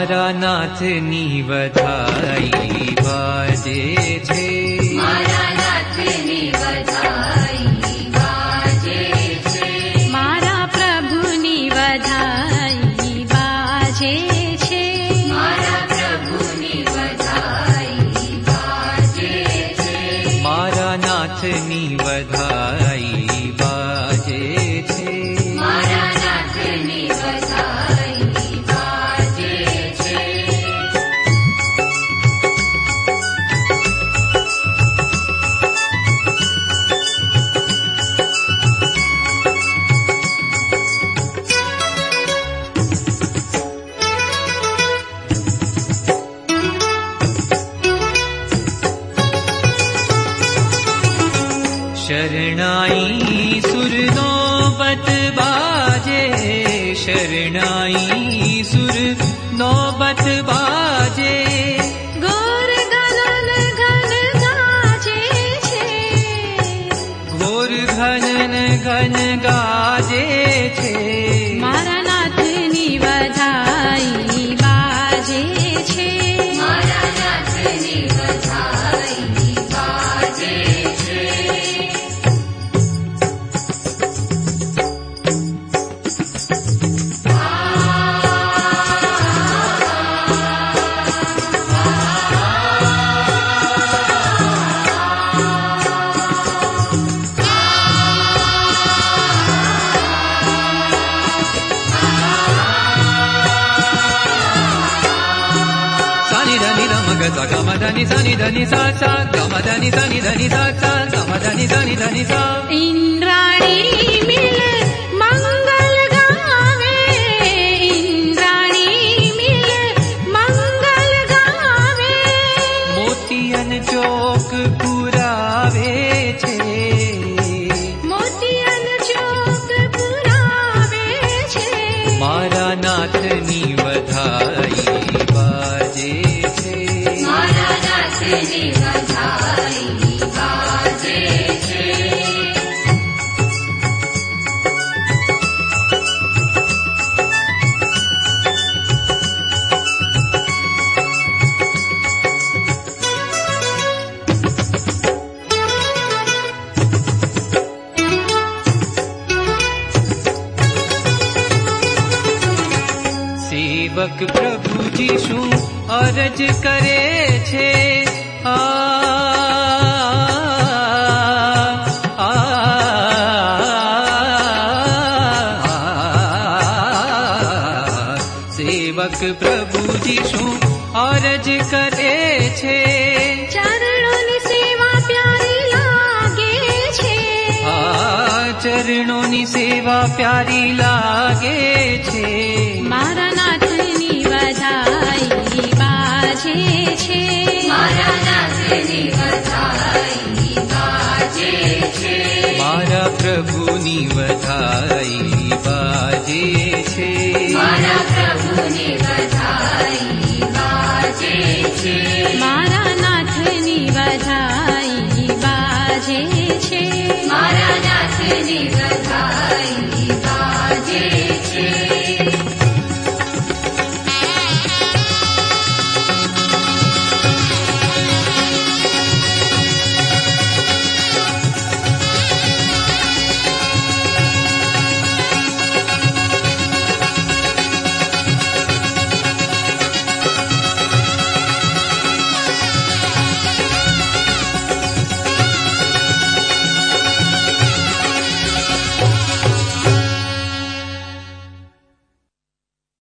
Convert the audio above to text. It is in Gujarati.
મારા નાથની વધાઈ બાજે છે, મારા નાથની વધાઈ બાજે છે, મારા પ્રભુની વધાઈ બાજે છે, મારા પ્રભુની વધાઈ બાજે છે, મારા નાથની વધાઈ બાજે છે, મારા નાથની વધાઈ બાજે છે. શરણાઈ સુરનો બત બાજે, શરણાઈ સુર નોબત બાજે, ઘોર ગગન ઘન ગાજે છે, ઘોર ઘન ઘન ગાજે છે, મારા નાથની વધાઈ બાજે છે, મારા નાથની વધાઈ બાજે છે. ગમધની સની ધની સા સા, ગમધની સની ધની સા સા, ગમધની સની ધની સા. ઇન્દ્રાણી મિલ મંગલ ગાવે, ઇન્દ્રાણી મિલ મંગલ ગાવે, મોતિયન ચોક પુરાવે છે, મોતિયન ચોક પુરાવે છે, મારા નાથની વધાઈ બાજે છે, મારા નાથની વધાઈ બાજે છે. સેવક પ્રભુજી શું અરજ કરે છે, સેવક પ્રભુજી શું અરજ કરે છે, ચરણોની સેવા પ્યારી લાગે છે, ચરણોની સેવા પ્યારી લાગે છે, મારા નાથની વધાઈ બાજે છે, મારા નાથની વધાઈ બાજે છે, મારા પ્રભુની વધાઈ બાજે છે, મારા પ્રભુની વધાઈ બાજે છે, મારા નાથની વધાઈ બાજે છે, મારા નાથની